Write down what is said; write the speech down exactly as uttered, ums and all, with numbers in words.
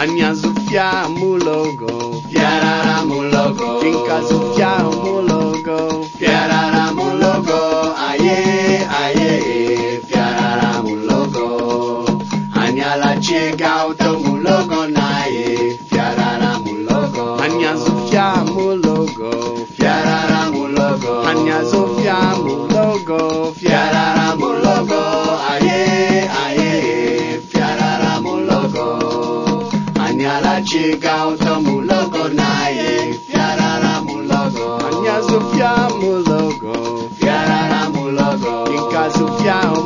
Anya zufia mulogo, Fiarara mulogo, Tinka zufia mulogo, Fiarara mulogo, aye, aye, Fiarara mulogo. Anya la chega auto mulogo nae, Fiarara mulogo. Anya zufia mulogo, Fiarara mulogo, Anya zufia mulogo, Fiarara mulogo, aye, aye, Fiarara mulogo. Anya la chega auto mulogo nae, Fiarara mulogo. Anya zufia mulogo, Fiarara mulogo, Tinka zufia